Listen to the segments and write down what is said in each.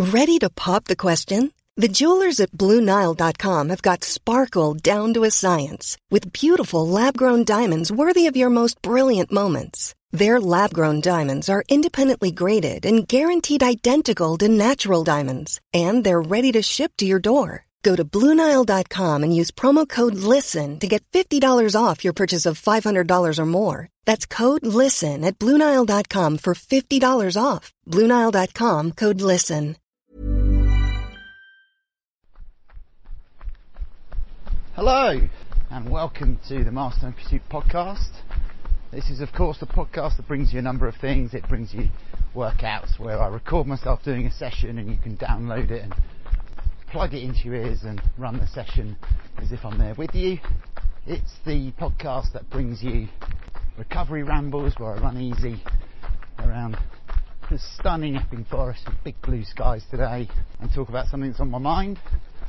Ready to pop the question? The jewelers at BlueNile.com have got sparkle down to a science with beautiful lab-grown diamonds worthy of your most brilliant moments. Their lab-grown diamonds are independently graded and guaranteed identical to natural diamonds, and they're ready to ship to your door. Go to BlueNile.com and use promo code LISTEN to get $50 off your purchase of $500 or more. That's code LISTEN at BlueNile.com for $50 off. BlueNile.com, code LISTEN. Hello, and welcome to the Master in Pursuit podcast. This is, of course, the podcast that brings you a number of things. It brings you workouts where I record myself doing a session and you can download it and plug it into your ears and run the session as if I'm there with you. It's the podcast that brings you recovery rambles where I run easy around the stunning Epping Forest with big blue skies today and talk about something that's on my mind.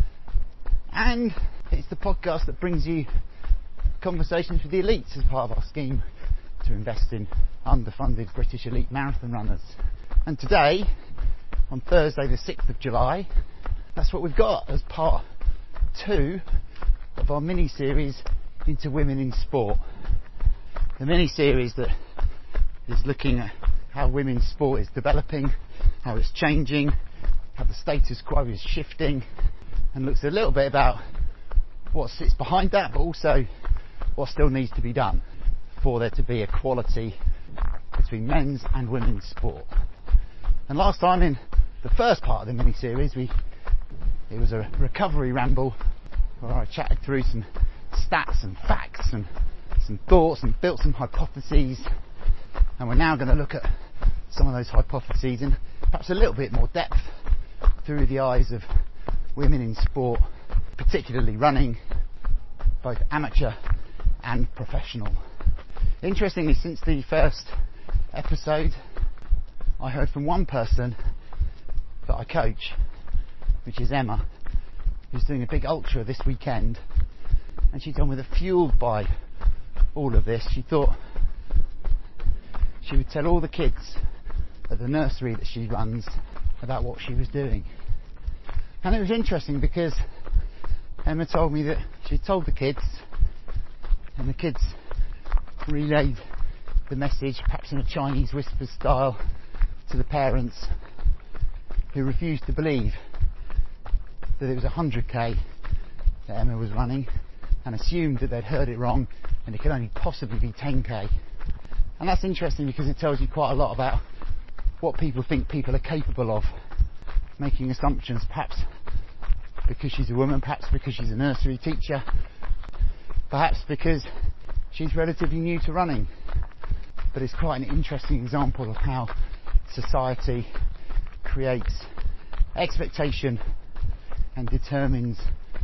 And it's the podcast that brings you conversations with the elites as part of our scheme to invest in underfunded British elite marathon runners. And today, on Thursday the 6th of July, that's what we've got as part 2 of our mini-series into women in sport. The mini-series that is looking at how women's sport is developing, how it's changing, how the status quo is shifting, and looks a little bit about what sits behind that, but also what still needs to be done for there to be equality between men's and women's sport. And last time in the first part of the mini-series, it was a recovery ramble where I chatted through some stats and facts and some thoughts and built some hypotheses, and we're now going to look at some of those hypotheses in perhaps a little bit more depth through the eyes of women in sport, particularly running, both amateur and professional. Interestingly, since the first episode, I heard from one person that I coach, which is Emma, who's doing a big ultra this weekend, and she told me that fueled by all of this, she thought she would tell all the kids at the nursery that she runs about what she was doing. And it was interesting because Emma told me that she told the kids, and the kids relayed the message, perhaps in a Chinese whisper style, to the parents, who refused to believe that it was 100k that Emma was running and assumed that they'd heard it wrong and it could only possibly be 10k. And that's interesting because it tells you quite a lot about what people think people are capable of, making assumptions, perhaps because she's a woman, perhaps because she's a nursery teacher, perhaps because she's relatively new to running. But it's quite an interesting example of how society creates expectation and determines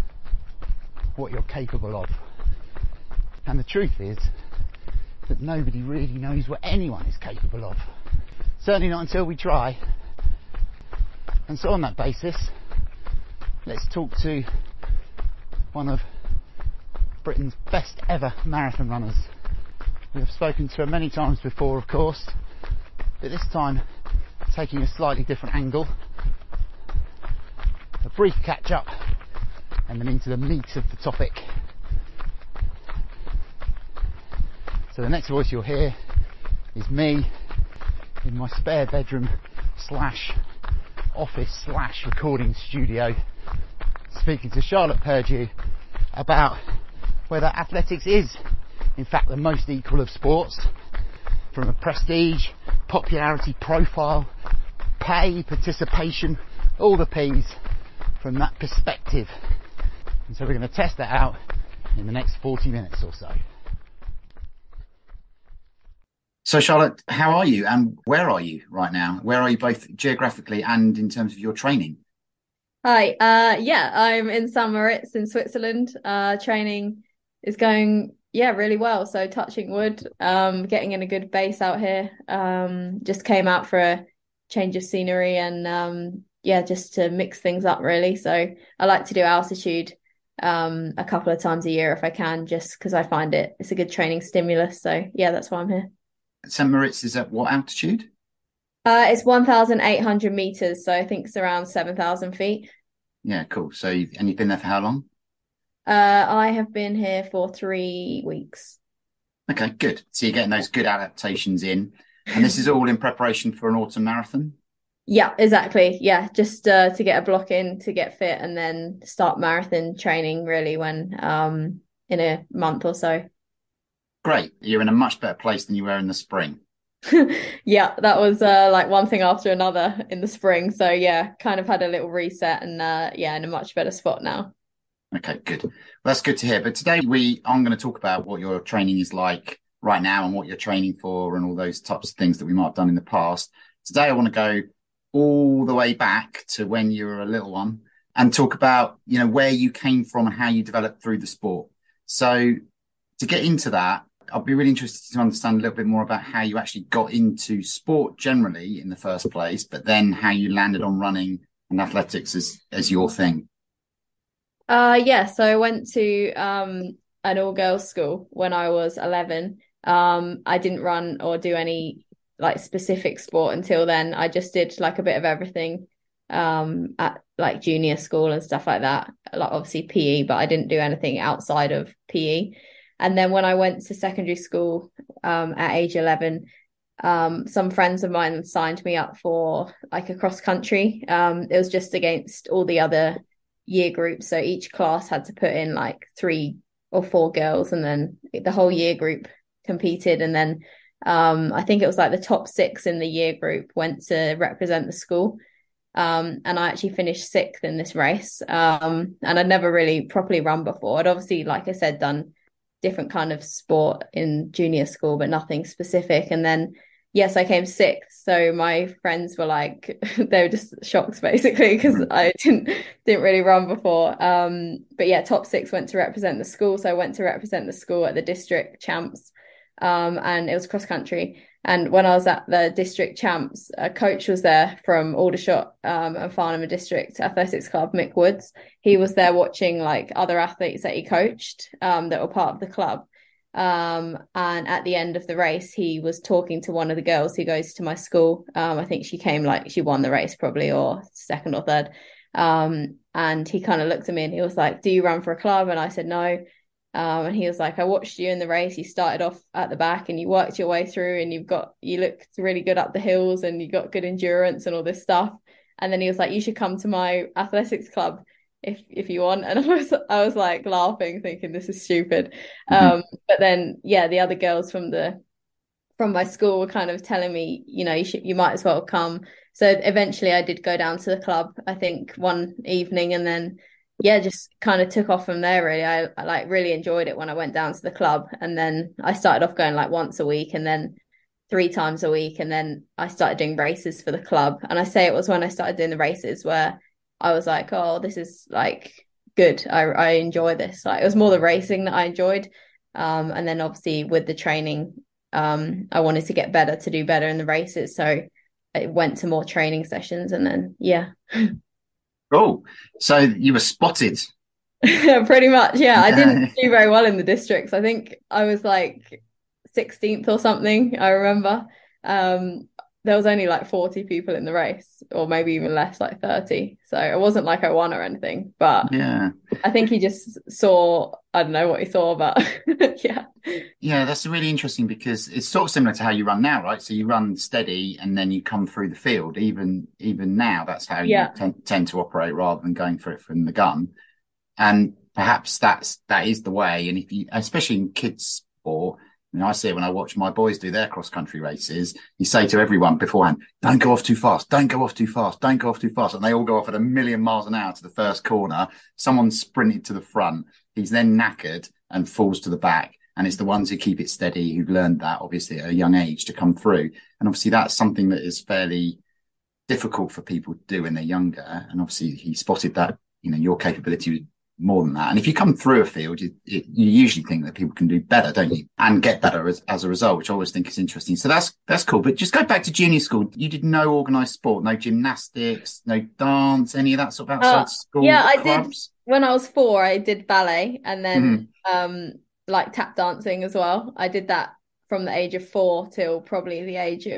what you're capable of. And the truth is that nobody really knows what anyone is capable of. Certainly not until we try. And so on that basis, let's talk to one of Britain's best ever marathon runners. We have spoken to her many times before, of course, but this time taking a slightly different angle. A brief catch up and then into the meat of the topic. So the next voice you'll hear is me in my spare bedroom slash office slash recording studio, speaking to Charlotte Purdue about whether athletics is in fact the most equal of sports, from a prestige, popularity, profile, pay, participation, all the P's from that perspective. And so we're going to test that out in the next 40 minutes or so. So Charlotte, how are you and where are you right now? Where are you both geographically and in terms of your training? Hi, I'm in St. Moritz in Switzerland. Training is going, really well. So touching wood, getting in a good base out here. Just came out for a change of scenery and just to mix things up really. So I like to do altitude a couple of times a year if I can, just because I find it's a good training stimulus. So yeah, that's why I'm here. St. Moritz is at what altitude? It's 1,800 meters, so I think it's around 7,000 feet. Yeah, cool. So you've been there for how long? I have been here for 3 weeks. Okay, good. So you're getting those good adaptations in, and this is all in preparation for an autumn marathon? Yeah, exactly. Yeah, just to get a block in, to get fit, and then start marathon training really when in a month or so. Great. You're in a much better place than you were in the spring. Yeah, that was like one thing after another in the spring. So yeah, kind of had a little reset and yeah, in a much better spot now. Okay, good. Well, that's good to hear. But today I'm going to talk about what your training is like right now and what you're training for and all those types of things that we might have done in the past. Today, I want to go all the way back to when you were a little one and talk about, where you came from and how you developed through the sport. So to get into that, I'd be really interested to understand a little bit more about how you actually got into sport generally in the first place, but then how you landed on running and athletics as your thing. Yeah, so I went to an all-girls school when I was 11. I didn't run or do any like specific sport until then. I just did like a bit of everything at like junior school and stuff like that. Like obviously PE, but I didn't do anything outside of PE. And then when I went to secondary school at age 11, some friends of mine signed me up for like a cross country. It was just against all the other year groups. So each class had to put in like 3 or 4 girls, and then the whole year group competed. And then I think it was like the top 6 in the year group went to represent the school. And I actually finished 6th in this race. And I'd never really properly run before. I'd obviously, like I said, done different kind of sport in junior school, but nothing specific. And then yes, I came 6th. So my friends were like, they were just shocked basically because I didn't really run before. But yeah, top 6 went to represent the school. So I went to represent the school at the district champs. And it was cross country. And when I was at the district champs, a coach was there from Aldershot and Farnham District Athletics Club, Mick Woods. He was there watching like other athletes that he coached that were part of the club. And at the end of the race, he was talking to one of the girls who goes to my school. I think she won the race probably, or 2nd or 3rd. And he kind of looked at me and he was like, "Do you run for a club?" And I said, "No." And he was like, "I watched you in the race. You started off at the back and you worked your way through, and you looked really good up the hills and you got good endurance and all this stuff." And then he was like, "You should come to my athletics club if you want." And I was like laughing, thinking this is stupid. But then yeah, the other girls from my school were kind of telling me, you might as well come. So eventually I did go down to the club, I think one evening, and then yeah, just kind of took off from there really. I like really enjoyed it when I went down to the club, and then I started off going like once a week and then 3 times a week, and then I started doing races for the club. And I say it was when I started doing the races where I was like, oh, this is like good. I enjoy this. Like it was more the racing that I enjoyed. And then obviously with the training, I wanted to get better, to do better in the races. So I went to more training sessions, and then yeah. Cool. So you were spotted. Pretty much, yeah. I didn't do very well in the districts. I think I was like 16th or something, I remember. There was only like 40 people in the race, or maybe even less, like 30. So it wasn't like I won or anything, but yeah, I think he just saw, I don't know what he saw, but yeah. Yeah, that's really interesting because it's sort of similar to how you run now, right? So you run steady and then you come through the field. Even now, that's how you tend to operate rather than going for it from the gun. And perhaps that is the way. And if you, especially in kids sport, I see it when I watch my boys do their cross country races. You say to everyone beforehand, "Don't go off too fast. Don't go off too fast. Don't go off too fast." And they all go off at 1,000,000 miles an hour to the first corner. Someone sprinted to the front. He's then knackered and falls to the back. And it's the ones who keep it steady, who've learned that obviously at a young age to come through. And obviously that's something that is fairly difficult for people to do when they're younger. And obviously he spotted that, your capability was more than that. And if you come through a field, you usually think that people can do better, don't you? And get better as a result, which I always think is interesting. So that's cool. But just go back to junior school. You did no organised sport, no gymnastics, no dance, any of that sort of outside school Yeah, clubs? I did. When I was 4, I did ballet, and then like tap dancing as well. I did that from the age of 4 till probably the age of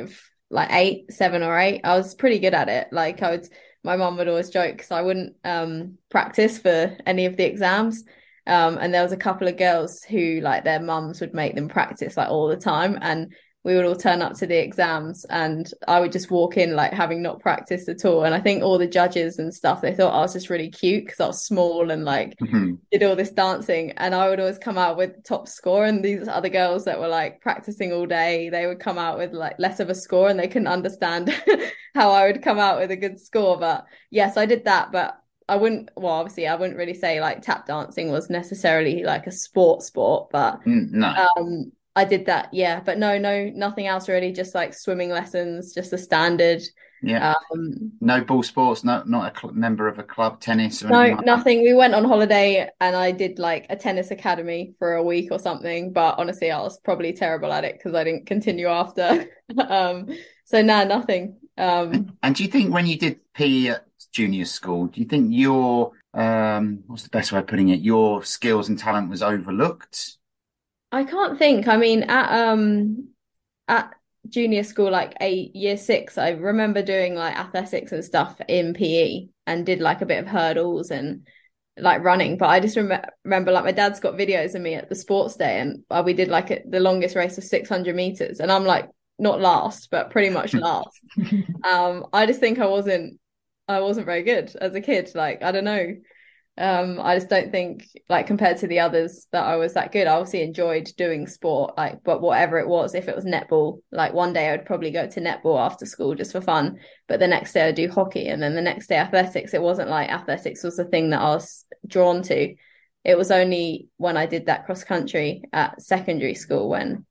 like 7 or 8. I was pretty good at it. Like my mum would always joke because I wouldn't practice for any of the exams. And there was a couple of girls who like their mums would make them practice like all the time, and we would all turn up to the exams and I would just walk in like having not practiced at all. And I think all the judges and stuff, they thought I was just really cute because I was small and like did all this dancing, and I would always come out with top score, and these other girls that were like practicing all day, they would come out with like less of a score, and they couldn't understand how I would come out with a good score. But yes, I did that, but obviously I wouldn't really say like tap dancing was necessarily like a sport, but no. I did that, yeah, but no, nothing else really, just like swimming lessons, just the standard. Yeah. No ball sports, not a member of a club, tennis or no, nothing. We went on holiday and I did like a tennis academy for a week or something, but honestly I was probably terrible at it because I didn't continue after. So no, nothing. And do you think when you did PE at junior school, do you think your what's the best way of putting it, your skills and talent was overlooked? I can't think. I mean, at junior school, like year 6, I remember doing like athletics and stuff in PE and did like a bit of hurdles and like running. But I just remember like my dad's got videos of me at the sports day, and we did like the longest race of 600 meters, and I'm like not last, but pretty much last. I just think I wasn't very good as a kid. Like, I don't know. I just don't think like compared to the others that I was that good. I obviously enjoyed doing sport, like, but whatever it was, if it was netball, like one day I would probably go to netball after school just for fun, but the next day I'd do hockey, and then the next day athletics. It wasn't like athletics was the thing that I was drawn to. It was only when I did that cross country at secondary school when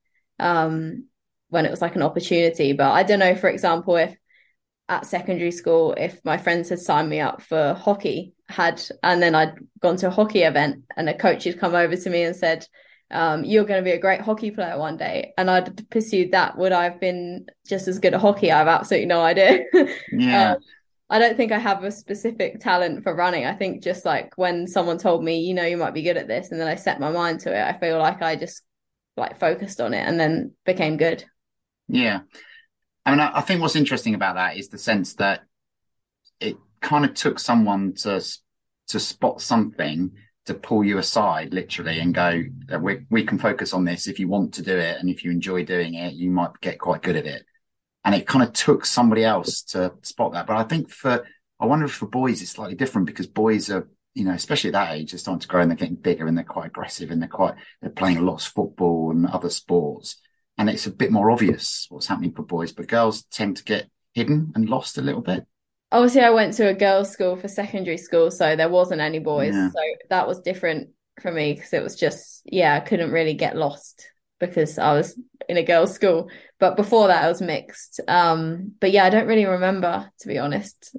it was like an opportunity. But I don't know, for example, if at secondary school, if my friends had signed me up for hockey, and then I'd gone to a hockey event and a coach had come over to me and said, you're going to be a great hockey player one day, and I'd pursued that, would I have been just as good at hockey? I have absolutely no idea. Yeah. I don't think I have a specific talent for running. I think just like when someone told me, you know, you might be good at this, and then I set my mind to it, I feel like I just like focused on it and then became good. Yeah. I mean, I think what's interesting about that is the sense that it kind of took someone to spot something to pull you aside, literally, and go, we can focus on this. If you want to do it and if you enjoy doing it, you might get quite good at it. And it kind of took somebody else to spot that. But I think I wonder if for boys it's slightly different, because boys are, you know, especially at that age, they're starting to grow and they're getting bigger and they're quite aggressive and they're playing a lot of football and other sports. And it's a bit more obvious what's happening for boys, but girls tend to get hidden and lost a little bit. Obviously, I went to a girls' school for secondary school, so there wasn't any boys. Yeah. So that was different for me, because it was just, I couldn't really get lost because I was in a girls' school. But before that, I was mixed. But yeah, I don't really remember, to be honest.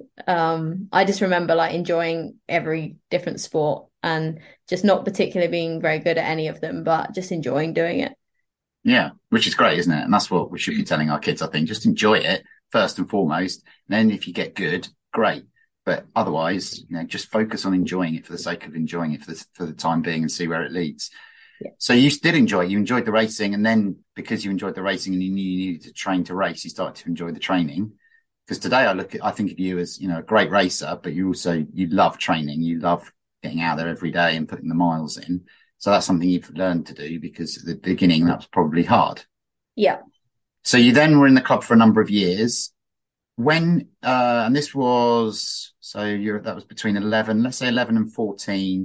I just remember like enjoying every different sport and just not particularly being very good at any of them, but just enjoying doing it. Yeah, which is great, isn't it? And that's what we should be telling our kids, I think. Just enjoy it first and foremost. And then if you get good, great. But otherwise, you know, just focus on enjoying it for the sake of enjoying it for the time being and see where it leads. Yeah. So you did you enjoyed the racing, and then because you enjoyed the racing and you knew you needed to train to race, you started to enjoy the training. Because today I think of you as, you know, a great racer, but you love training. You love getting out there every day and putting the miles in. So that's something you've learned to do, because at the beginning that was probably hard. Yeah. So you then were in the club for a number of years. When and this was that was between 11 and 14.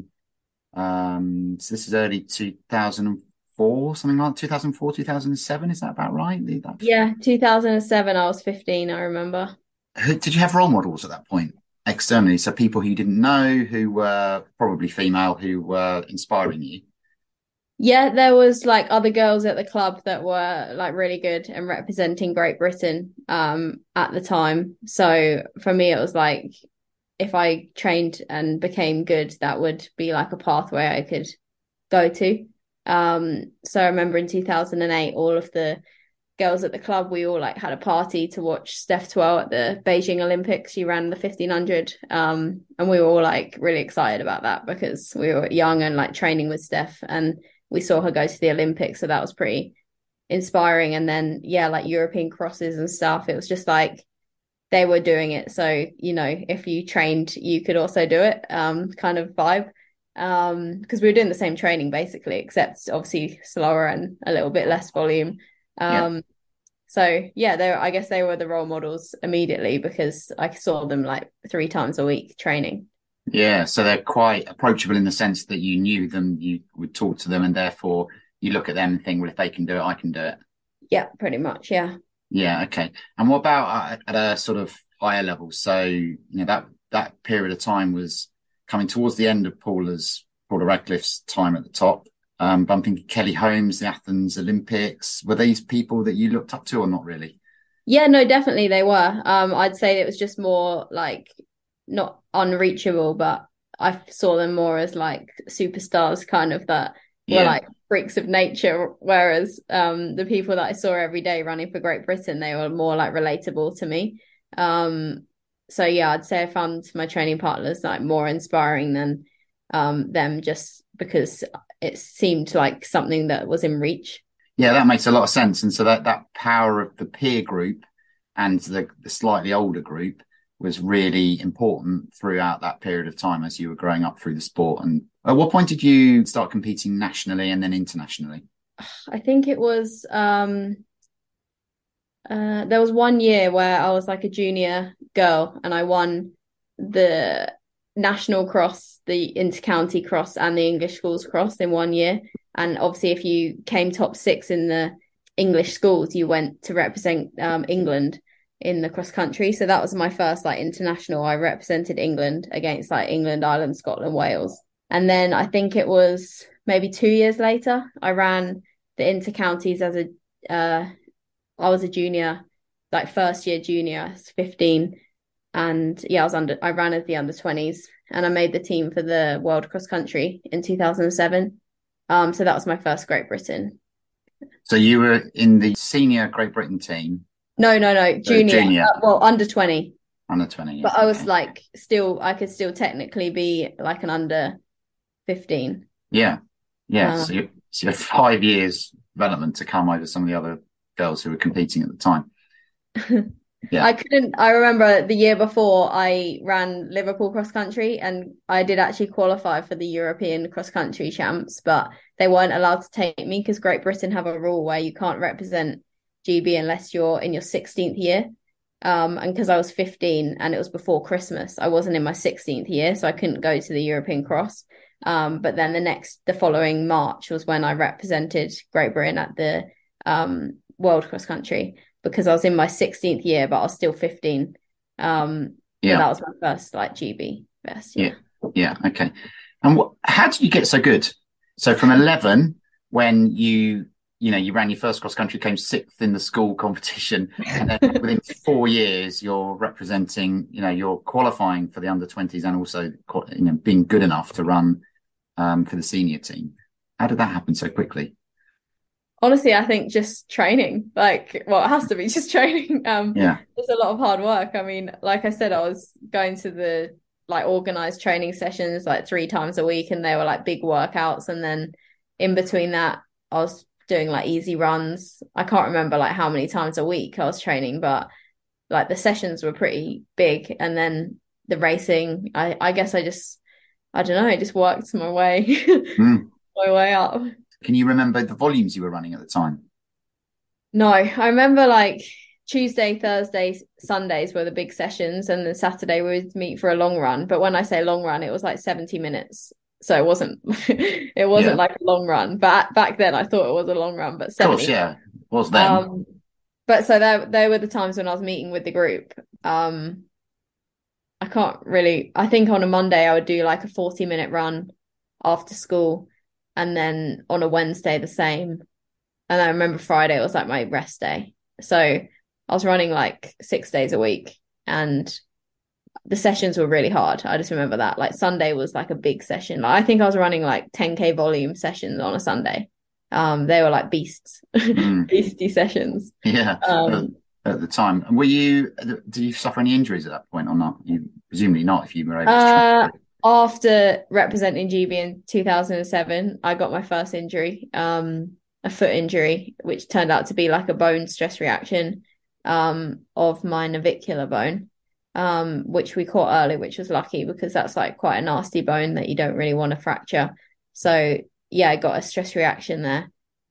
So this is early 2004, something like 2004, 2007. Is that about right? Yeah, 2007. I was 15. I remember. Did you have role models at that point externally? So people who you didn't know, who were probably female, who were inspiring you? Yeah, there was like other girls at the club that were like really good and representing Great Britain at the time. So for me, it was like, if I trained and became good, that would be like a pathway I could go to. So I remember in 2008, all of the girls at the club, we all like had a party to watch Steph Twell at the Beijing Olympics. She ran the 1500, and we were all like really excited about that because we were young and like training with Steph, and we saw her go to the Olympics. So that was pretty inspiring. And then like European crosses and stuff, it was just like they were doing it, so if you trained you could also do it, kind of vibe, because we were doing the same training basically, except obviously slower and a little bit less volume. So I guess they were the role models immediately, because I saw them like 3 times a week training. So they're quite approachable in the sense that you knew them, you would talk to them, and therefore you look at them and think, well, if they can do it, I can do it. Yeah, pretty much. Okay. And what about at a sort of higher level? So that period of time was coming towards the end of Paula Radcliffe's time at the top, bumping Kelly Holmes, the Athens Olympics. Were these people that you looked up to, or not really? Yeah, no, definitely they were. I'd say it was just more like not unreachable, but I saw them more as like superstars, kind of, that were like freaks of nature, whereas the people that I saw every day running for Great Britain, they were more like relatable to me. So I'd say I found my training partners like more inspiring than them, just because it seemed like something that was in reach. Yeah, that makes a lot of sense. And so that power of the peer group and the slightly older group was really important throughout that period of time as you were growing up through the sport. And at what point did you start competing nationally and then internationally? I think it was there was one year where I was like a junior girl and I won the national cross, the inter-county cross and the English schools cross in one year. And obviously if you came top 6 in the English schools, you went to represent England in the cross country. So that was my first like international. I represented England against like England, Ireland, Scotland, Wales. And then I think it was maybe 2 years later, I ran the inter-counties as I was a junior, like first year junior, I was 15. And I ran as the under 20s and I made the team for the World Cross Country in 2007. So that was my first Great Britain. So you were in the senior Great Britain team? No, junior. Under 20. Under 20, yeah. But I was like, I could still technically be like an under 15. Yeah. So you had 5 years development to come over some of the other girls who were competing at the time. Yeah. I remember the year before I ran Liverpool cross country and I did actually qualify for the European cross country champs, but they weren't allowed to take me because Great Britain have a rule where you can't represent GB unless you're in your 16th year. And because I was 15 and it was before Christmas, I wasn't in my 16th year, so I couldn't go to the European cross. But then the following March was when I represented Great Britain at the World Cross Country, because I was in my 16th year, but I was still 15. That was my first like GB best. Yeah. Okay. And how did you get so good? So from 11, when you ran your first cross country, came 6th in the school competition, and then within 4 years, you're representing, you're qualifying for the under 20s and also, being good enough to run for the senior team. How did that happen so quickly? Honestly, I think just training, it has to be just training. There's a lot of hard work. I mean, like I said, I was going to the organized training sessions 3 times a week, and they were big workouts. And then in between that, I was doing easy runs. I can't remember how many times a week I was training, but the sessions were pretty big. And then the racing, I guess I just worked my way my way up. Can you remember the volumes you were running at the time? No, I remember Tuesday, Thursday, Sundays were the big sessions, and then Saturday we would meet for a long run. But when I say long run, it was 70 minutes. So it wasn't like a long run. But back then I thought it was a long run, but 70. Of course, yeah. It was then. But so they were the times when I was meeting with the group. I think on a Monday I would do a 40-minute run after school, and then on a Wednesday the same. And I remember Friday was my rest day. So I was running 6 days a week, and the sessions were really hard. I just remember that Sunday was a big session. I think I was running 10K volume sessions on a Sunday. They were beasts, beastie sessions. Yeah. At the time. And did you suffer any injuries at that point or not? You presumably not, if you were able to train. After representing GB in 2007, I got my first injury. I a foot injury, which turned out to be like a bone stress reaction of my navicular bone, which we caught early, which was lucky because that's like quite a nasty bone that you don't really want to fracture. So yeah, I got a stress reaction there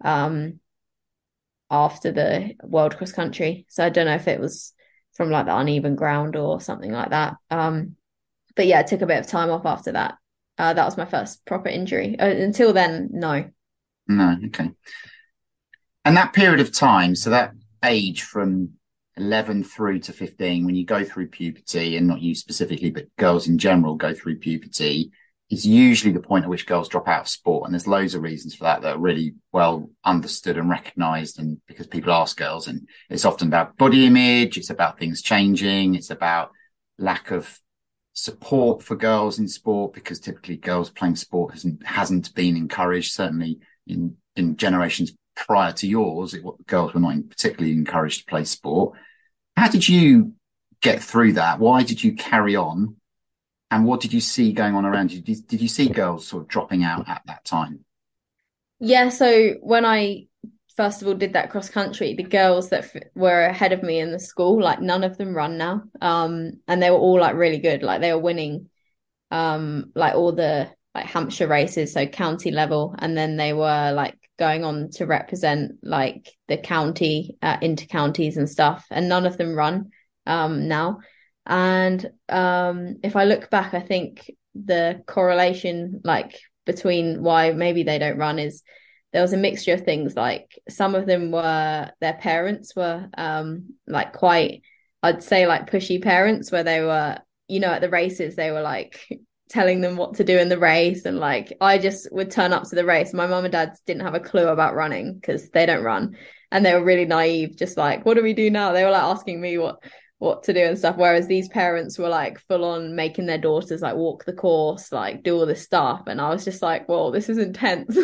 after the World Cross Country. So I don't know if it was from like the uneven ground or something like that. But yeah, I took a bit of time off after that. That was my first proper injury. Until then, no. No, okay. And that period of time, so that age from 11 through to 15, when you go through puberty, and not you specifically, but girls in general go through puberty, is usually the point at which girls drop out of sport. And there's loads of reasons for that are really well understood and recognised, and because people ask girls, and it's often about body image, it's about things changing, it's about lack of support for girls in sport, because typically girls playing sport hasn't been encouraged, certainly in generations prior to yours. Girls were not particularly encouraged to play sport. How did you get through that? Why did you carry on? And what did you see going on around you? Did you see girls sort of dropping out at that time? Yeah, so when I first of all did that cross country, the girls that were ahead of me in the school, like none of them run now. And they were all like really good. Like they were winning like all the like Hampshire races, so county level, and then they were like going on to represent like the county inter-counties and stuff, and none of them run now. And if I look back, I think the correlation like between why maybe they don't run is there was a mixture of things. Like some of them were, their parents were like quite, I'd say like pushy parents, where they were, you know, at the races they were like telling them what to do in the race, and like I just would turn up to the race. My mum and dad didn't have a clue about running because they don't run, and they were really naive, just like, what do we do now? They were like asking me what to do and stuff, whereas these parents were like full on making their daughters like walk the course, like do all this stuff, and I was just like, whoa, this is intense.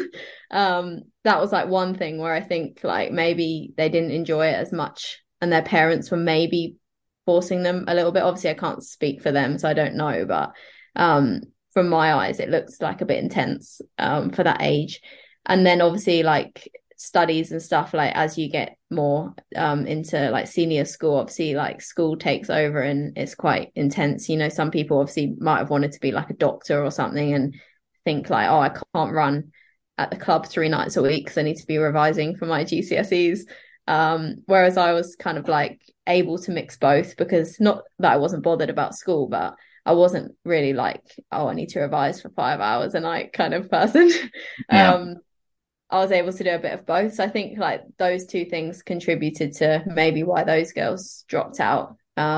That was like one thing where I think like maybe they didn't enjoy it as much, and their parents were maybe forcing them a little bit. Obviously I can't speak for them, so I don't know, but from my eyes it looks like a bit intense for that age. And then obviously like studies and stuff, like as you get more into like senior school, obviously like school takes over and it's quite intense. You know, some people obviously might have wanted to be like a doctor or something and think like, oh, I can't run at the club 3 nights a week because I need to be revising for my GCSEs. Whereas I was kind of like able to mix both, because not that I wasn't bothered about school, but I wasn't really like, oh, I need to revise for 5 hours a night kind of person. Yeah. I was able to do a bit of both. So I think like those two things contributed to maybe why those girls dropped out,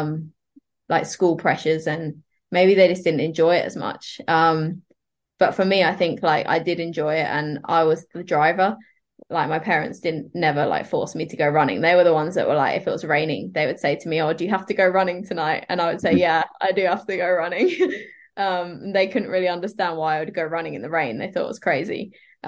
like school pressures, and maybe they just didn't enjoy it as much. But for me, I think like I did enjoy it, and I was the driver. Like my parents never like force me to go running. They were the ones that were like, if it was raining, they would say to me, oh, do you have to go running tonight? And I would say, yeah, I do have to go running. They couldn't really understand why I would go running in the rain. They thought it was crazy.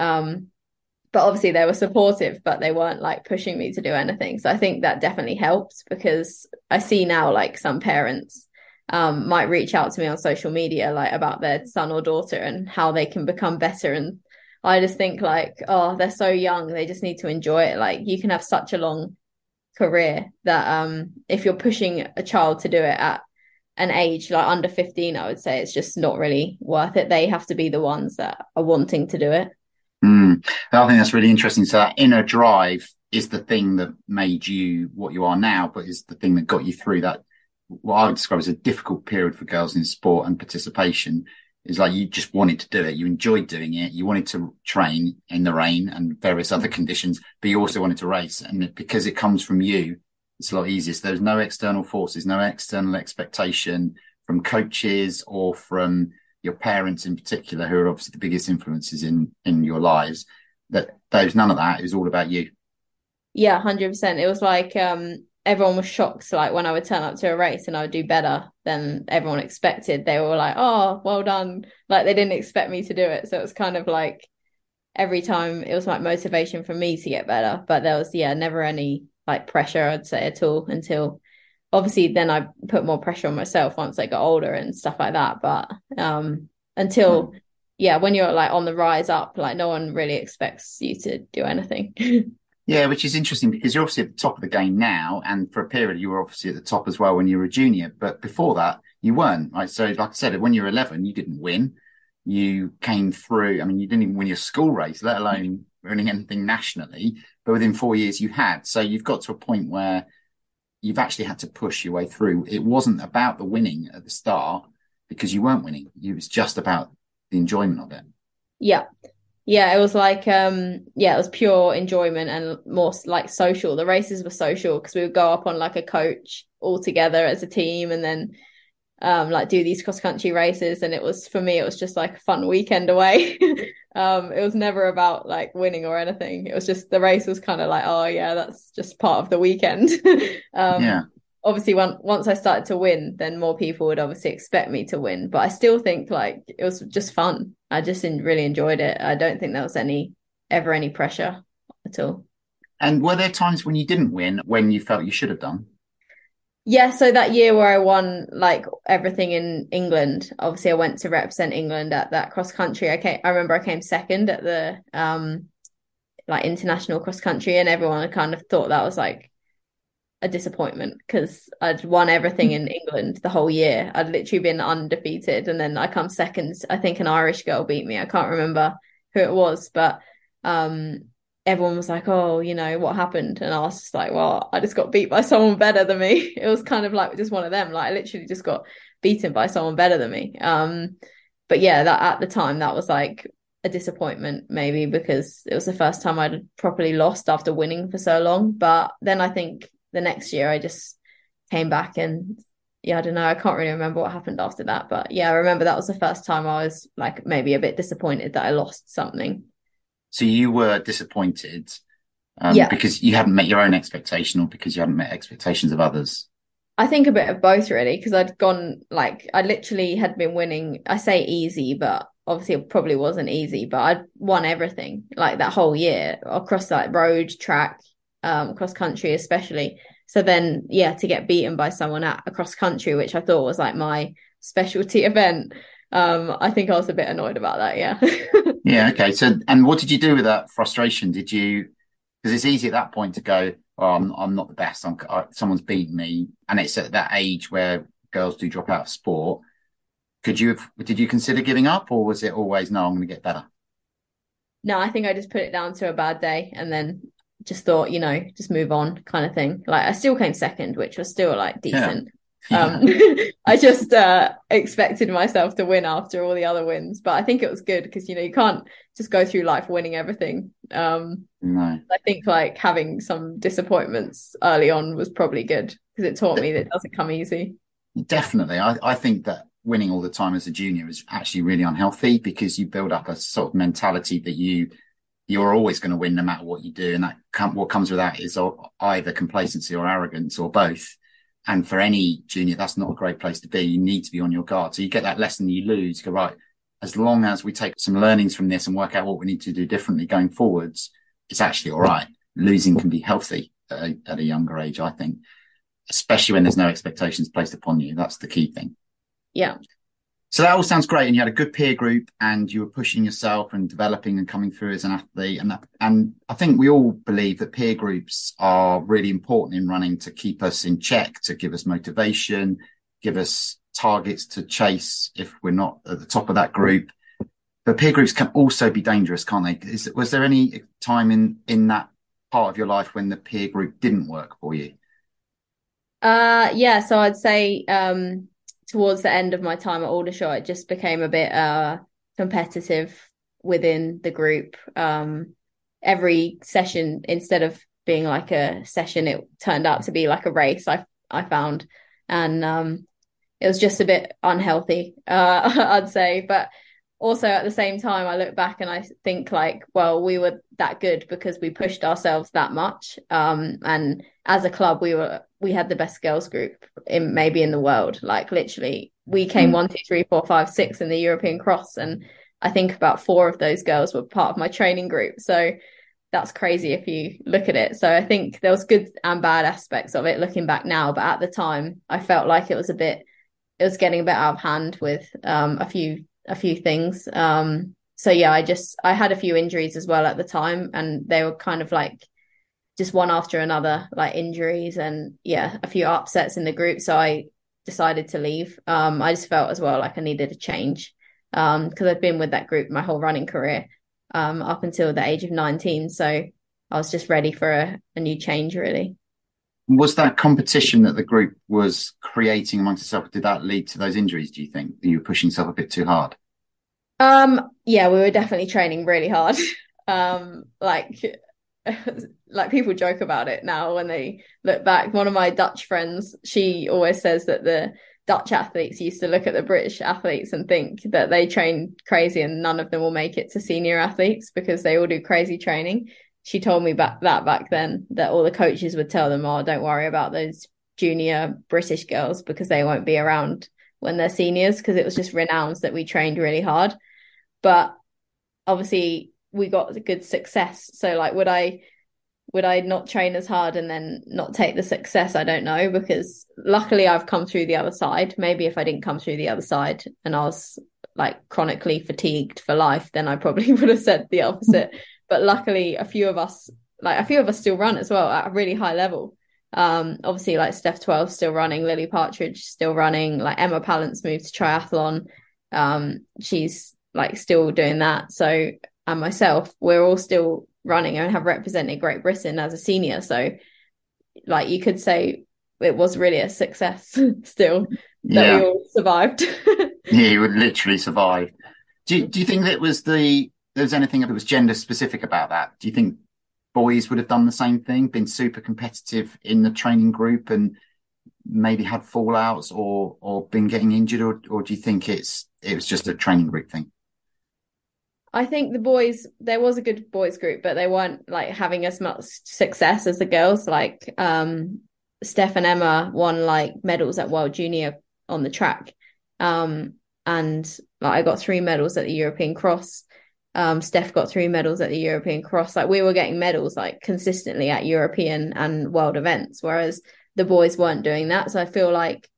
But obviously they were supportive, but they weren't like pushing me to do anything. So I think that definitely helped, because I see now like some parents might reach out to me on social media like about their son or daughter and how they can become better. And I just think like, oh, they're so young, they just need to enjoy it. Like you can have such a long career that if you're pushing a child to do it at an age like under 15, I would say it's just not really worth it. They have to be the ones that are wanting to do it. I think that's really interesting. So that inner drive is the thing that made you what you are now, but is the thing that got you through that, what I would describe as a difficult period for girls in sport and participation. Is like you just wanted to do it. You enjoyed doing it. You wanted to train in the rain and various other conditions, but you also wanted to race. And because it comes from you, it's a lot easier. So there's no external forces, no external expectation from coaches or from your parents in particular, who are obviously the biggest influences in your lives. There's none of that. It was all about you. Yeah, 100%. It was like everyone was shocked. Like when I would turn up to a race and I would do better than everyone expected, they were like, oh, well done. Like they didn't expect me to do it. So it was kind of like every time it was like motivation for me to get better. But there was, never any like pressure, I'd say, at all, until obviously then I put more pressure on myself once I got older and stuff like that. But until yeah, when you're like on the rise up, like no one really expects you to do anything. Yeah, which is interesting because you're obviously at the top of the game now, and for a period you were obviously at the top as well when you were a junior. But before that, you weren't, right? So, like I said, when you were 11, you didn't win. You came through. I mean, you didn't even win your school race, let alone winning anything nationally. But within 4 years, you had. So you've got to a point where you've actually had to push your way through. It wasn't about the winning at the start because you weren't winning. It was just about the enjoyment of it. Yeah. Yeah, it was like it was pure enjoyment and more like social. The races were social because we would go up on like a coach all together as a team and then like do these cross country races, and it was, for me, it was just like a fun weekend away. It was never about like winning or anything. It was just, the race was kind of like, oh yeah, that's just part of the weekend. Yeah. Obviously once I started to win, then more people would obviously expect me to win, but I still think like it was just fun. I just really enjoyed it. I don't think there was ever any pressure at all. And were there times when you didn't win, when you felt you should have done? Yeah, so that year where I won like everything in England, obviously I went to represent England at that cross country. I remember I came second at the like international cross country, and everyone kind of thought that was like a disappointment because I'd won everything in England the whole year. I'd literally been undefeated, and then I come second. I think an Irish girl beat me. I can't remember who it was, but everyone was like, oh, you know, what happened? And I was just like, well, I just got beat by someone better than me. It was kind of like just one of them. Like I literally just got beaten by someone better than me. But yeah, that at the time that was like a disappointment, maybe because it was the first time I'd properly lost after winning for so long. But then I think the next year I just came back, and yeah, I don't know, I can't really remember what happened after that, but yeah, I remember that was the first time I was like maybe a bit disappointed that I lost something. So you were disappointed Yeah, because you hadn't met your own expectation, or because you hadn't met expectations of others? I think a bit of both really, because I'd gone like, I literally had been winning. I say easy, but obviously it probably wasn't easy, but I'd won everything like that whole year across like road, track, cross country especially. So then yeah, to get beaten by someone at a cross country, which I thought was like my specialty event, I think I was a bit annoyed about that. Yeah. Yeah. Okay. So, and what did you do with that frustration? Did you, because it's easy at that point to go, oh, I'm not the best. Someone's beaten me. And it's at that age where girls do drop out of sport. Did you consider giving up, or was it always, no, I'm going to get better? No, I think I just put it down to a bad day and then just thought, you know, just move on kind of thing. Like I still came second, which was still like decent. Yeah. I just expected myself to win after all the other wins, but I think it was good because, you know, you can't just go through life winning everything. No. I think like having some disappointments early on was probably good because it taught me that it doesn't come easy. Definitely. I think that winning all the time as a junior is actually really unhealthy, because you build up a sort of mentality that you're always going to win no matter what you do. And what comes with that is either complacency or arrogance, or both. And for any junior, that's not a great place to be. You need to be on your guard. So you get that lesson, you lose, you go, right, as long as we take some learnings from this and work out what we need to do differently going forwards, it's actually all right. Losing can be healthy at a younger age, I think, especially when there's no expectations placed upon you. That's the key thing. Yeah. So that all sounds great. And you had a good peer group, and you were pushing yourself and developing and coming through as an athlete. And I think we all believe that peer groups are really important in running, to keep us in check, to give us motivation, give us targets to chase if we're not at the top of that group. But peer groups can also be dangerous, can't they? Was there any time in that part of your life when the peer group didn't work for you? Yeah, so I'd say towards the end of my time at Aldershot, it just became a bit competitive within the group. Every session, instead of being like a session, it turned out to be like a race, I found. And it was just a bit unhealthy, I'd say. But also at the same time, I look back and I think like, well, we were that good because we pushed ourselves that much. And as a club, we had the best girls group in the world. Like literally we came 1, 2, 3, 4, 5, 6 in the European cross. And I think about 4 of those girls were part of my training group. So that's crazy if you look at it. So I think there was good and bad aspects of it looking back now. But at the time I felt like it was getting a bit out of hand with a few a few things. So yeah, I had a few injuries as well at the time, and they were kind of like just one after another, like injuries and yeah, a few upsets in the group. So I decided to leave. I just felt as well like I needed a change, because I'd been with that group my whole running career, up until the age of 19. So I was just ready for a new change, really. Was that competition that the group was creating amongst itself, did that lead to those injuries, do you think? That you were pushing yourself a bit too hard? Yeah, we were definitely training really hard. Like people joke about it now when they look back. One of my Dutch friends, she always says that the Dutch athletes used to look at the British athletes and think that they train crazy and none of them will make it to senior athletes because they all do crazy training. She told me back then that all the coaches would tell them, oh, don't worry about those junior British girls because they won't be around when they're seniors, because it was just renowned that we trained really hard. But obviously we got good success. So like, would I not train as hard and then not take the success? I don't know, because luckily I've come through the other side. Maybe if I didn't come through the other side and I was like chronically fatigued for life, then I probably would have said the opposite. But luckily a few of us still run as well at a really high level. Obviously like Steph 12 still running, Lily Partridge still running, like Emma Pallant's moved to triathlon. She's like still doing that. So, and myself, we're all still running and have represented Great Britain as a senior. So like you could say it was really a success still that we all survived. Yeah, you would literally survive. Do you think that there was anything that was gender specific about that? Do you think boys would have done the same thing, been super competitive in the training group and maybe had fallouts or been getting injured, or do you think it was just a training group thing? I think the boys, there was a good boys group, but they weren't like having as much success as the girls. Like Steph and Emma won like medals at World Junior on the track. And like, I got 3 medals at the European Cross. Steph got 3 medals at the European Cross. Like we were getting medals like consistently at European and world events, whereas the boys weren't doing that. So I feel like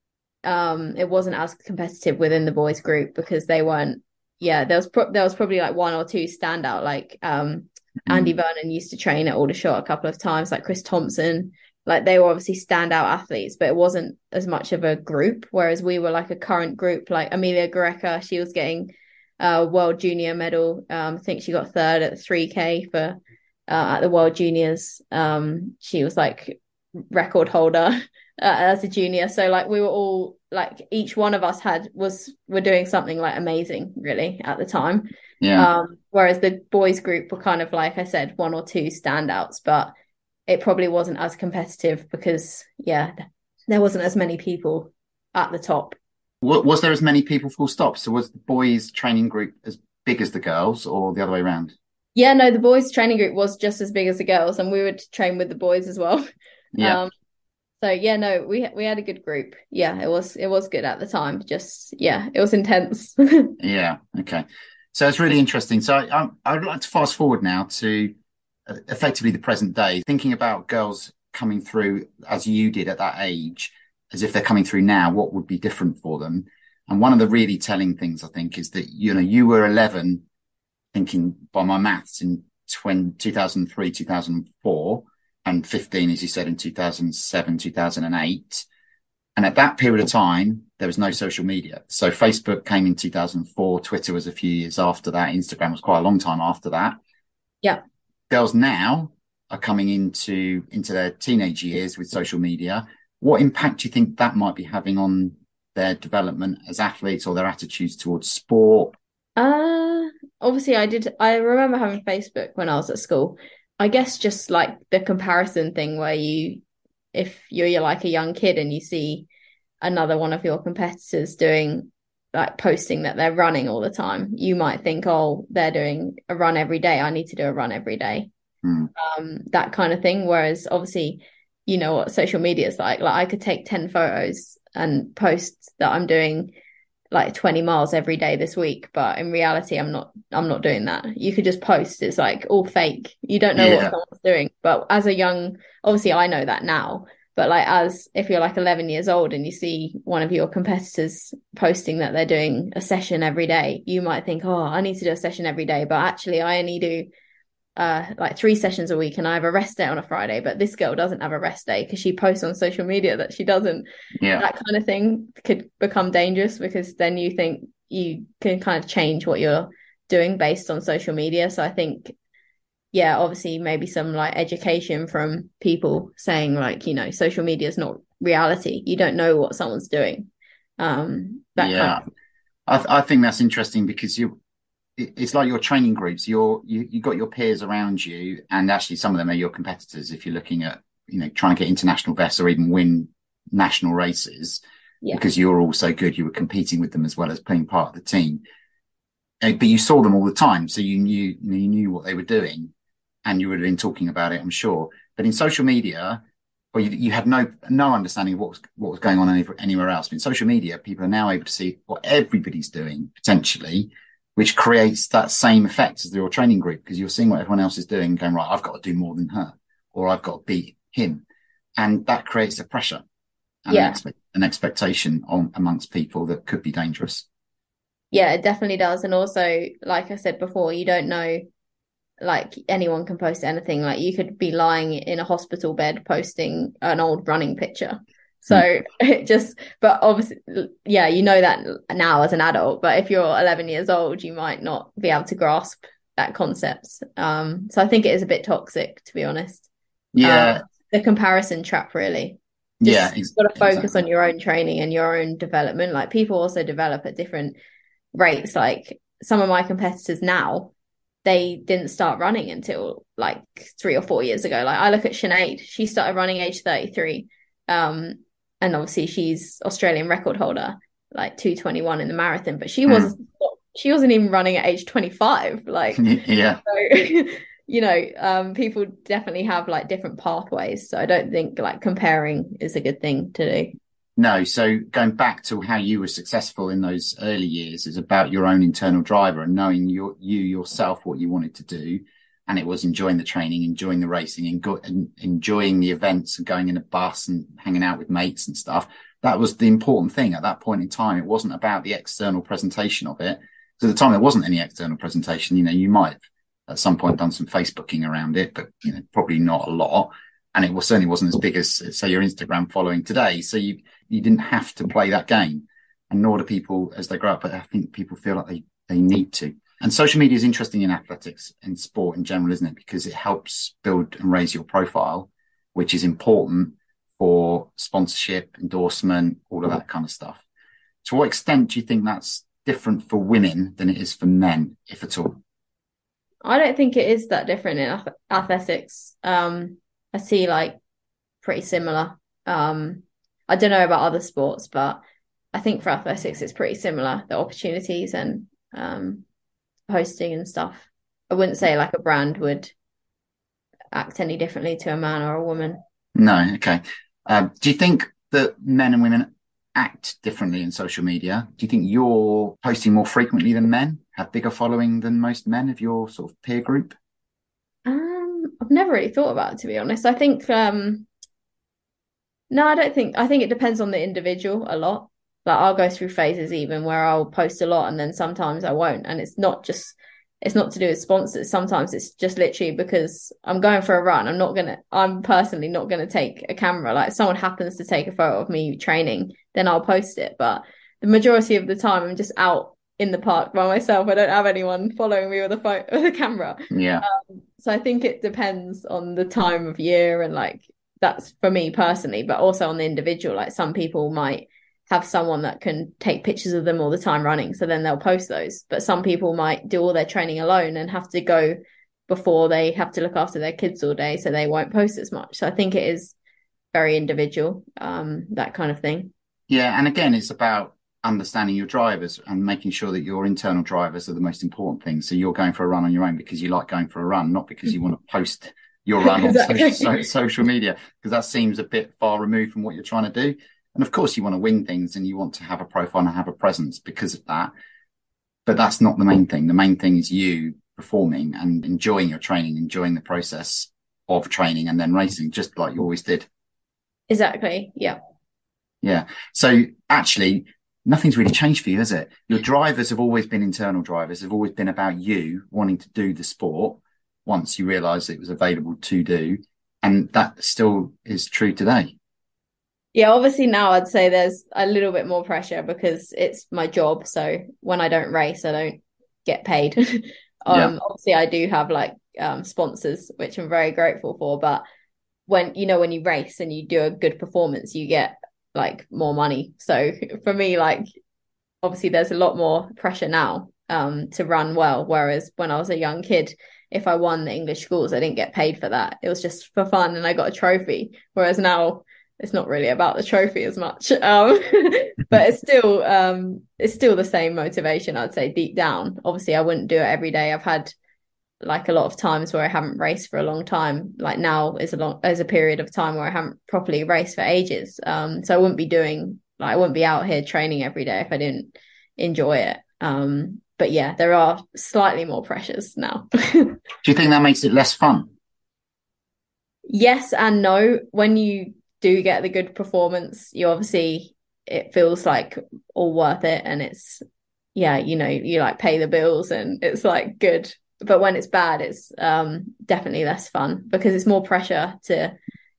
it wasn't as competitive within the boys group because they weren't. Yeah, there was probably like 1 or 2 standout. Like Andy Vernon used to train at Aldershot a couple of times, like Chris Thompson. Like they were obviously standout athletes, but it wasn't as much of a group. Whereas we were like a current group. Like Amelia Greca, she was getting a World Junior medal. I think she got 3rd at the 3K for at the World Juniors. She was like record holder as a junior. So like we were all like, each one of us were doing something like amazing really at the time. Yeah. Whereas the boys group were kind of, like I said, 1 or 2 standouts, but it probably wasn't as competitive because there wasn't as many people at the top. Was there as many people full stop? So was the boys training group as big as the girls or the other way around? Yeah, no, the boys training group was just as big as the girls, and we would train with the boys as well. Yeah. So yeah, no, we had a good group. Yeah, it was good at the time. Just it was intense. Yeah. Okay. So it's really interesting. So I'd like to fast forward now to effectively the present day, thinking about girls coming through as you did at that age, as if they're coming through now, what would be different for them? And one of the really telling things, I think, is that, you were 11, thinking by my maths, in 2003, 2004, and 15, as you said, in 2007, 2008. And at that period of time, there was no social media. So Facebook came in 2004. Twitter was a few years after that. Instagram was quite a long time after that. Yeah. Girls now are coming into their teenage years with social media. What impact do you think that might be having on their development as athletes or their attitudes towards sport? Obviously I remember having Facebook when I was at school. I guess just like the comparison thing where if you're like a young kid and you see another one of your competitors doing, like, posting that they're running all the time, you might think, oh, they're doing a run every day, I need to do a run every day. That kind of thing. Whereas obviously, you know what social media is like I could take 10 photos and post that I'm doing like 20 miles every day this week, but in reality I'm not doing that. You could just post, it's like all fake, you don't know what someone's doing. But as a young, obviously I know that now, But like, as if you're like 11 years old and you see one of your competitors posting that they're doing a session every day, you might think, oh, I need to do a session every day. But actually, I only do like 3 sessions a week and I have a rest day on a Friday. But this girl doesn't have a rest day because she posts on social media that she doesn't. Yeah. That kind of thing could become dangerous, because then you think you can kind of change what you're doing based on social media. So I think, yeah, obviously maybe some like education from people saying like, you know, social media is not reality. You don't know what someone's doing. I think that's interesting, because it's like your training groups. You got your peers around you, and actually some of them are your competitors. If you're looking at, you know, trying to get international vests or even win national races, because you're all so good, you were competing with them as well as playing part of the team. But you saw them all the time, so you knew what they were doing, and you would have been talking about it, I'm sure. But in social media, well, you had no understanding of what was going on anywhere else. But in social media, people are now able to see what everybody's doing potentially, which creates that same effect as your training group, because you're seeing what everyone else is doing, going, right, I've got to do more than her, or I've got to beat him, and that creates a pressure and an expectation amongst people that could be dangerous. Yeah, it definitely does. And also, like I said before, you don't know, like anyone can post anything. Like you could be lying in a hospital bed posting an old running picture. So but obviously, yeah, you know that now as an adult, but if you're 11 years old, you might not be able to grasp that concept. So I think it is a bit toxic, to be honest. Yeah. The comparison trap, really. You've got to focus on your own training and your own development. Like people also develop at different rates. Like some of my competitors now, they didn't start running until like 3 or 4 years ago. Like I look at Sinead, she started running age 33. And obviously she's Australian record holder, like 2:21 in the marathon, but she wasn't even running at age 25. Like, yeah. So, you know, people definitely have like different pathways. So I don't think like comparing is a good thing to do. No. So going back to how you were successful in those early years is about your own internal driver and knowing you yourself, what you wanted to do. And it was enjoying the training, enjoying the racing, and enjoying the events and going in a bus and hanging out with mates and stuff. That was the important thing at that point in time. It wasn't about the external presentation of it. So at the time, there wasn't any external presentation. You know, you might have at some point done some Facebooking around it, but, you know, probably not a lot. And it certainly wasn't as big as, say, your Instagram following today. So you didn't have to play that game. And nor do people as they grow up. But I think people feel like they need to. And social media is interesting in athletics and sport in general, isn't it? Because it helps build and raise your profile, which is important for sponsorship, endorsement, all of that kind of stuff. To what extent do you think that's different for women than it is for men, if at all? I don't think it is that different in athletics. I see like pretty similar. I don't know about other sports, but I think for athletics, it's pretty similar, the opportunities and posting and stuff. I wouldn't say like a brand would act any differently to a man or a woman. No. Okay. Do you think that men and women act differently in social media? Do you think you're posting more frequently than men, have bigger following than most men of your sort of peer group? I've never really thought about it, to be honest. I think no, I don't think. I think it depends on the individual a lot. Like I'll go through phases even where I'll post a lot and then sometimes I won't. And it's not to do with sponsors. Sometimes it's just literally because I'm going for a run. I'm personally not going to take a camera. Like if someone happens to take a photo of me training, then I'll post it. But the majority of the time I'm just out in the park by myself. I don't have anyone following me with a camera. Yeah. So I think it depends on the time of year and like that's for me personally, but also on the individual. Like some people might have someone that can take pictures of them all the time running, so then they'll post those. But some people might do all their training alone and have to go before they have to look after their kids all day, so they won't post as much. So I think it is very individual, that kind of thing. Yeah, and again, it's about understanding your drivers and making sure that your internal drivers are the most important thing. So you're going for a run on your own because you like going for a run, not because you want to post your run on social media, because that seems a bit far removed from what you're trying to do. And of course you want to win things and you want to have a profile and have a presence because of that. But that's not the main thing. The main thing is you performing and enjoying your training, enjoying the process of training and then racing, just like you always did. Exactly. Yeah. Yeah. So actually, nothing's really changed for you, has it? Your drivers have always been internal drivers, have always been about you wanting to do the sport once you realised it was available to do. And that still is true today. Yeah, obviously now I'd say there's a little bit more pressure because it's my job. So when I don't race, I don't get paid. Obviously I do have like sponsors, which I'm very grateful for. But when you race and you do a good performance, you get like more money. So for me, like obviously there's a lot more pressure now to run well. Whereas when I was a young kid, if I won the English schools, I didn't get paid for that. It was just for fun and I got a trophy. Whereas now it's not really about the trophy as much. But it's still the same motivation, I'd say, deep down. Obviously I wouldn't do it every day. I've had like a lot of times where I haven't raced for a long time. Like now is a period of time where I haven't properly raced for ages. So I wouldn't be out here training every day if I didn't enjoy it. But yeah, there are slightly more pressures now. Do you think that makes it less fun? Yes and no. When you do get the good performance, it feels like all worth it, and it's you like pay the bills and it's like good. But when it's bad, it's definitely less fun because it's more pressure to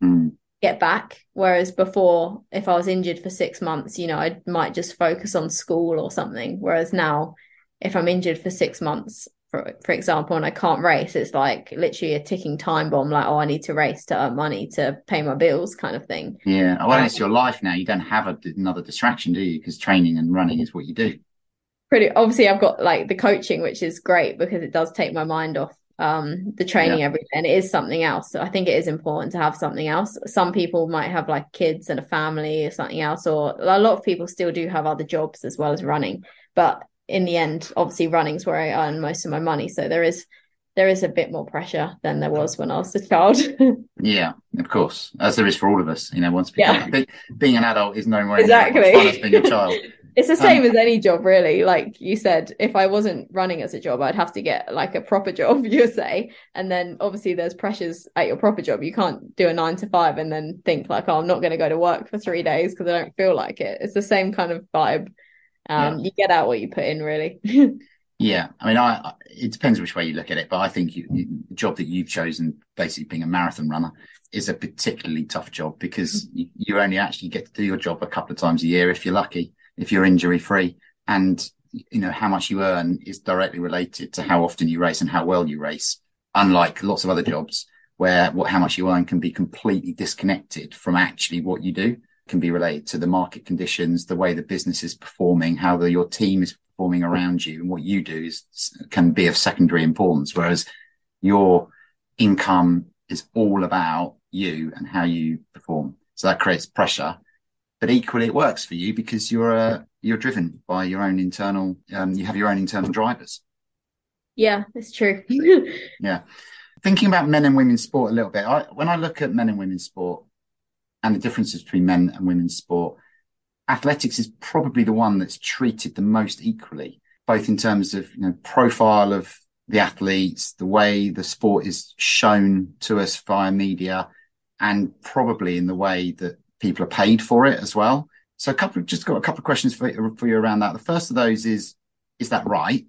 get back. Whereas before, if I was injured for 6 months, I might just focus on school or something. Whereas now, if I'm injured for 6 months, for example, and I can't race, it's like literally a ticking time bomb. Like, I need to race to earn money to pay my bills, kind of thing. Yeah, well, it's your life now. You don't have another distraction, do you? Because training and running is what you do. Obviously I've got like the coaching, which is great because it does take my mind off the training every day, and it is something else. So I think it is important to have something else. Some people might have like kids and a family or something else, or a lot of people still do have other jobs as well as running. But in the end, obviously running's where I earn most of my money. So there is a bit more pressure than there was when I was a child. Yeah, of course, as there is for all of us. Once being an adult is no more exactly fun as being a child. It's the same as any job, really. Like you said, if I wasn't running as a job, I'd have to get like a proper job, you say. And then obviously there's pressures at your proper job. You can't do a 9 to 5 and then think like, oh, I'm not going to go to work for 3 days because I don't feel like it. It's the same kind of vibe. You get out what you put in, really. Yeah. I mean, it depends which way you look at it, but I think the job that you've chosen, basically being a marathon runner, is a particularly tough job because you only actually get to do your job a couple of times a year if you're lucky, if you're injury free, and how much you earn is directly related to how often you race and how well you race, unlike lots of other jobs where how much you earn can be completely disconnected from actually what you do. It can be related to the market conditions, the way the business is performing, how your team is performing around you, and what you do can be of secondary importance, whereas your income is all about you and how you perform. So that creates pressure. But equally, it works for you because you're driven by your own internal. You have your own internal drivers. Yeah, it's true. Yeah, thinking about men and women's sport a little bit. When I look at men and women's sport and the differences between men and women's sport, athletics is probably the one that's treated the most equally, both in terms of profile of the athletes, the way the sport is shown to us via media, and probably in the way that people are paid for it as well. So just got a couple of questions for you around that. The first of those is that right?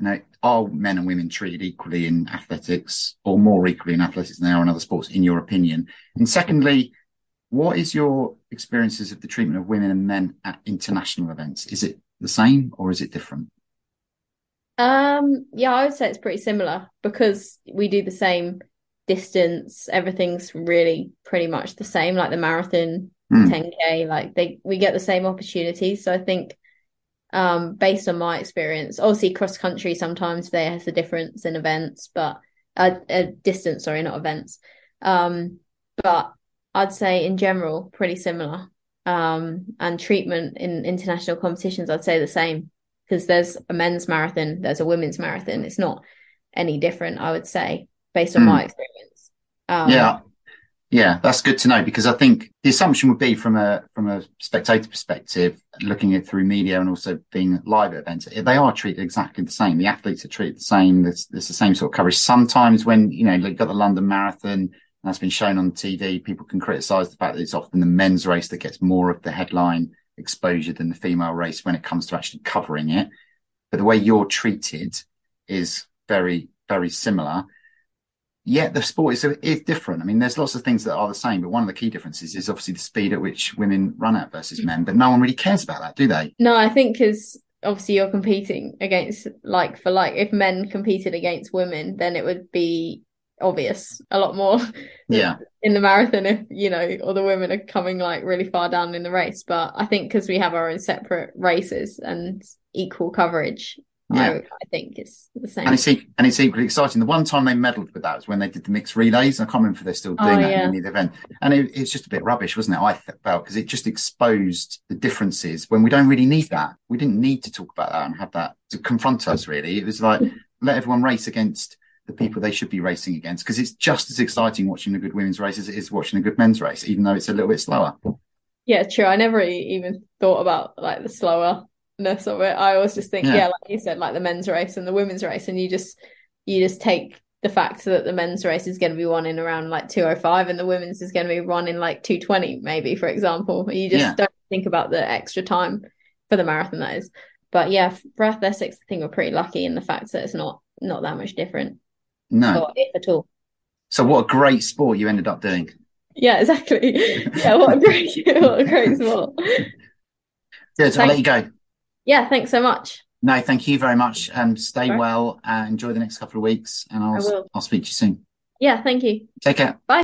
Are men and women treated equally in athletics, or more equally in athletics than they are in other sports, in your opinion? And secondly, what is your experiences of the treatment of women and men at international events? Is it the same or is it different? Yeah, I would say it's pretty similar because we do the same distance. Everything's really pretty much the same, like the marathon, 10K, like we get the same opportunities. So I think based on my experience, obviously cross country sometimes there has a difference in events, but distance, sorry, not events. But I'd say in general pretty similar. And treatment in international competitions, I'd say the same, because there's a men's marathon, there's a women's marathon. It's not any different, I would say, based on my experience. Yeah, that's good to know, because I think the assumption would be from a spectator perspective, looking at through media and also being live at events, they are treated exactly the same. The athletes are treated the same. There's the same sort of coverage. Sometimes when, you've got the London Marathon and that's been shown on TV. People can criticise the fact that it's often the men's race that gets more of the headline exposure than the female race when it comes to actually covering it. But the way you're treated is very, very similar. Yet the sport is different. I mean, there's lots of things that are the same, but one of the key differences is obviously the speed at which women run at versus men. But no one really cares about that, do they? No, I think because obviously you're competing against like for like. If men competed against women, then it would be obvious a lot more. Yeah. In the marathon, if you know, or the women are coming like really far down in the race. But I think because we have our own separate races and equal coverage. Yeah. I think it's the same. And it's equally exciting. The one time they meddled with that was when they did the mixed relays. I can't remember if they're still doing that in any of the event. And it's just a bit rubbish, wasn't it? I felt, because it just exposed the differences when we don't really need that. We didn't need to talk about that and have that to confront us, really. It was like, let everyone race against the people they should be racing against, because it's just as exciting watching a good women's race as it is watching a good men's race, even though it's a little bit slower. Yeah, true. I never even thought about like the slower of it. I always just think, like you said, like the men's race and the women's race, and you just take the fact that the men's race is going to be won in around like 2:05 and the women's is going to be run in like 2:20 maybe, for example. You just don't think about the extra time for the marathon, that is. But yeah, for athletics, I think we're pretty lucky in the fact that it's not that much different. No, or if at all. So what a great sport you ended up doing. Yeah, exactly. Yeah, what a great sport. Good, I'll let you go. Yeah, thanks so much. No, thank you very much. Stay well, enjoy the next couple of weeks, and I'll speak to you soon. Yeah, thank you. Take care. Bye.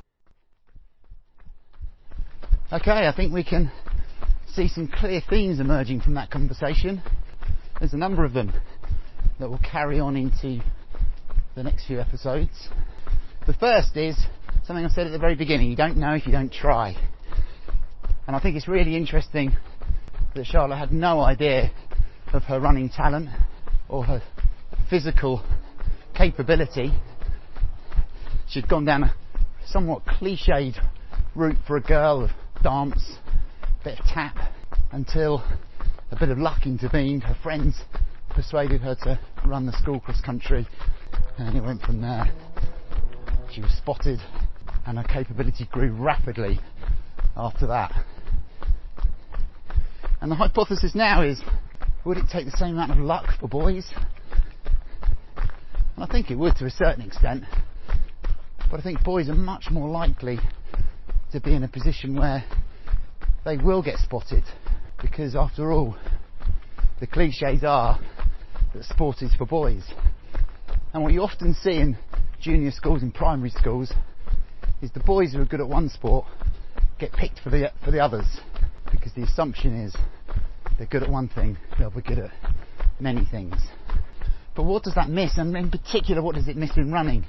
Okay, I think we can see some clear themes emerging from that conversation. There's a number of them that will carry on into the next few episodes. The first is something I said at the very beginning: you don't know if you don't try. And I think it's really interesting that Charlotte had no idea of her running talent or her physical capability. She'd gone down a somewhat cliched route for a girl of dance, a bit of tap, until a bit of luck intervened. Her friends persuaded her to run the school cross country, and then it went from there. She was spotted and her capability grew rapidly after that. And the hypothesis now is, would it take the same amount of luck for boys? And I think it would to a certain extent, but I think boys are much more likely to be in a position where they will get spotted, because after all, the cliches are that sport is for boys. And what you often see in junior schools and primary schools is the boys who are good at one sport get picked for the others, because the assumption is they're good at one thing, they'll be good at many things. But what does that miss? And in particular, what does it miss in running?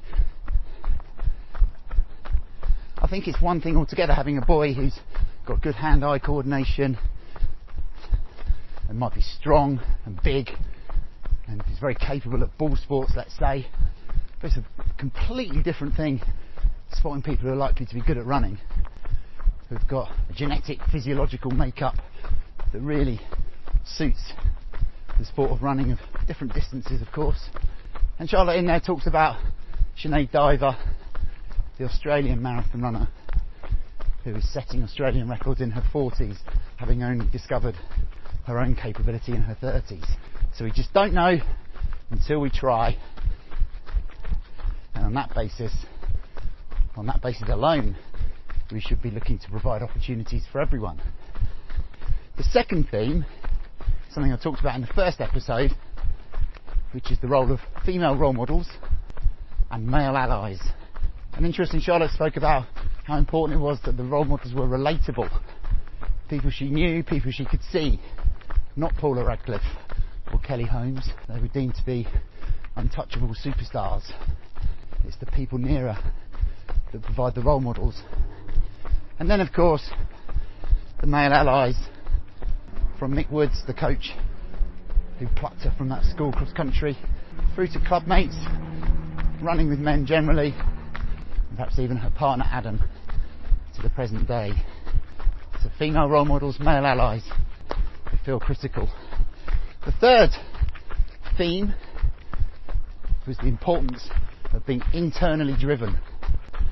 I think it's one thing altogether having a boy who's got good hand-eye coordination and might be strong and big and is very capable at ball sports, let's say. But it's a completely different thing spotting people who are likely to be good at running, who've got a genetic, physiological makeup that really suits the sport of running of different distances, of course. And Charlotte in there talks about Sinead Diver, the Australian marathon runner who is setting Australian records in her 40s, having only discovered her own capability in her 30s. So we just don't know until we try. And on that basis alone, we should be looking to provide opportunities for everyone. The second theme, something I talked about in the first episode, which is the role of female role models and male allies. And interesting, Charlotte spoke about how important it was that the role models were relatable. People she knew, people she could see, not Paula Radcliffe or Kelly Holmes. They were deemed to be untouchable superstars. It's the people nearer that provide the role models. And then, of course, the male allies, from Mick Woods, the coach who plucked her from that school cross country, through to club mates, running with men generally, and perhaps even her partner Adam, to the present day. So female role models, male allies, they feel critical. The third theme was the importance of being internally driven.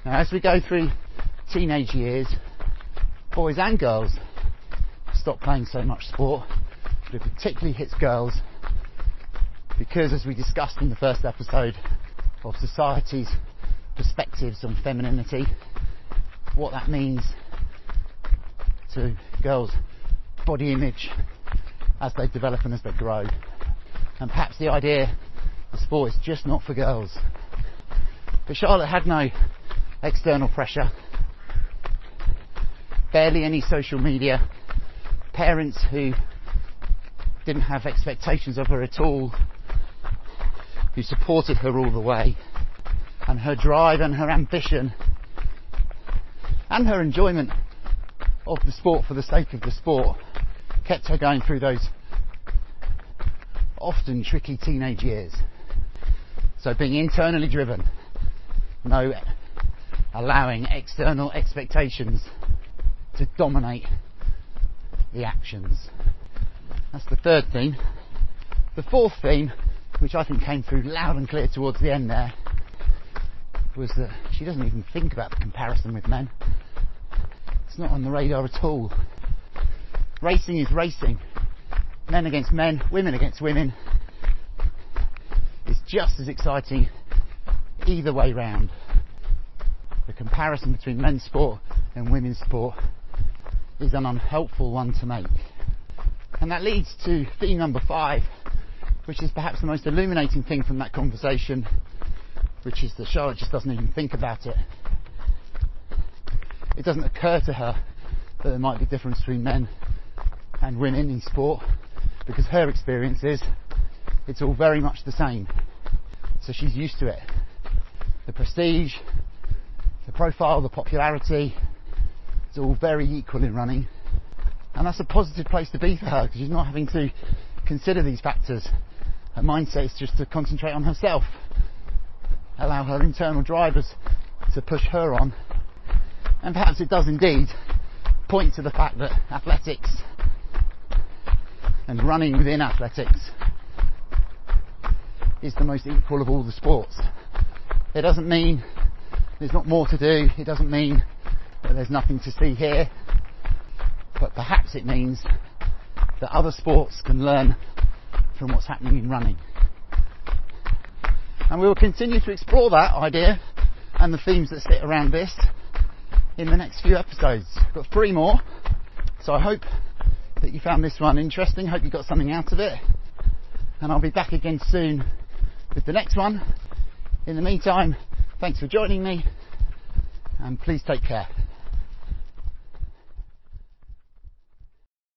Now, as we go through teenage years, boys and girls stop playing so much sport, but it particularly hits girls because, as we discussed in the first episode of society's perspectives on femininity, what that means to girls' body image as they develop and as they grow, and perhaps the idea the sport is just not for girls. But Charlotte had no external pressure, barely any social media, parents who didn't have expectations of her at all, who supported her all the way, and her drive and her ambition and her enjoyment of the sport for the sake of the sport kept her going through those often tricky teenage years. So being internally driven, no allowing external expectations to dominate the actions. That's the third theme. The fourth theme, which I think came through loud and clear towards the end there, was that she doesn't even think about the comparison with men. It's not on the radar at all. Racing is racing. Men against men, women against women. It's just as exciting either way round. The comparison between men's sport and women's sport is an unhelpful one to make. And that leads to theme number 5, which is perhaps the most illuminating thing from that conversation, which is that Charlotte just doesn't even think about it. It doesn't occur to her that there might be a difference between men and women in sport, because her experience is it's all very much the same. So she's used to it. The prestige, the profile, the popularity, it's all very equal in running. And that's a positive place to be for her, because she's not having to consider these factors. Her mindset is just to concentrate on herself, allow her internal drivers to push her on. And perhaps it does indeed point to the fact that athletics and running within athletics is the most equal of all the sports. It doesn't mean there's not more to do. It doesn't mean that there's nothing to see here. But perhaps it means that other sports can learn from what's happening in running. And we will continue to explore that idea and the themes that sit around this in the next few episodes. I've got 3 more, so I hope that you found this one interesting. Hope you got something out of it, and I'll be back again soon with the next one. In the meantime, thanks for joining me, and please take care.